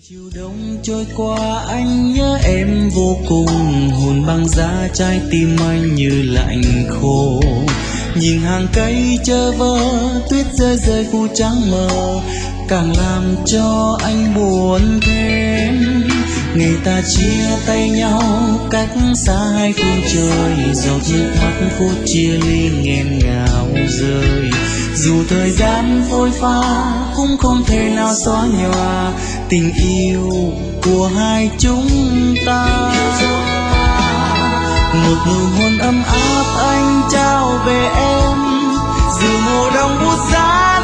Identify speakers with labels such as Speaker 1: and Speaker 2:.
Speaker 1: Chiều đông trôi qua anh nhớ em vô cùng, hồn băng giá trái tim anh như lạnh khô. Nhìn hàng cây chơ vơ, tuyết rơi rơi phủ trắng mờ, càng làm cho anh buồn thêm. Ngày ta chia tay nhau cách xa hai phương trời, giọt nước mắt phút chia ly nghẹn ngào rơi. Dù thời gian phôi pha cũng không thể nào xóa nhòa tình yêu của hai chúng ta. Một nụ hôn ấm áp anh trao về em, dù mùa đông buốt giá